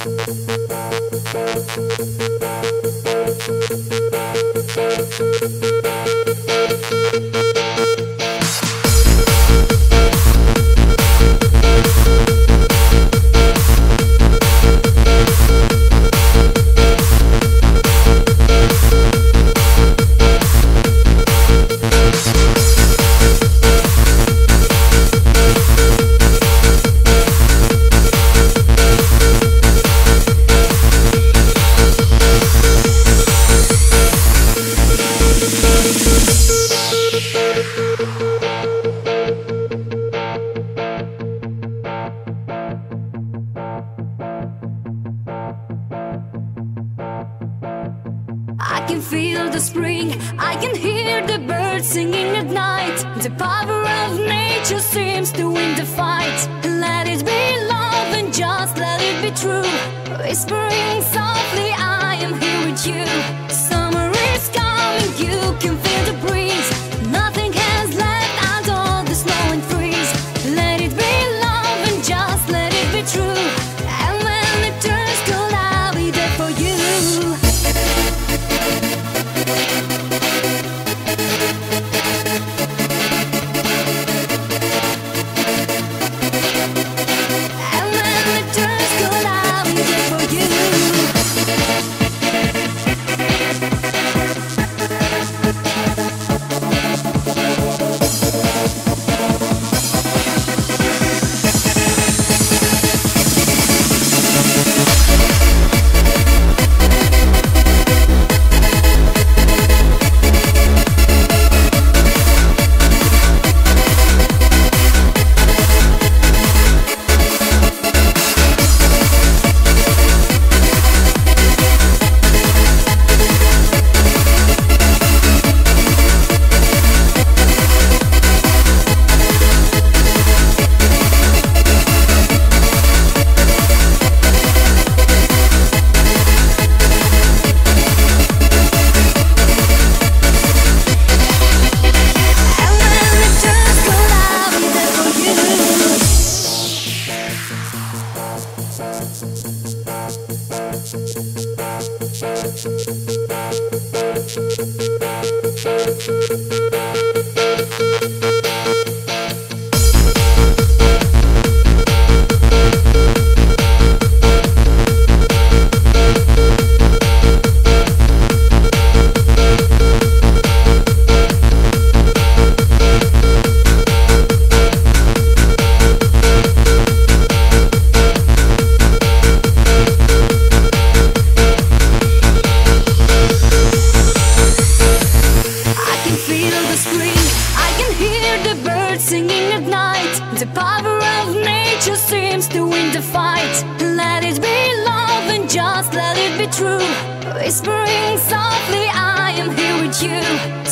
I can feel the spring, I can hear the birds singing at night. The power of nature seems to win the fight. Let it be love and just let it be true. Whispering softly, I am here with you. Summer is coming, you can feel the breeze. Nothing has left out all the snow and freeze. Let it be love and just let it be true. And when it turns cold, I'll be there for you. Singing at night, the power of nature seems to win the fight. Let it be love and just let it be true. Whispering softly, I am here with you.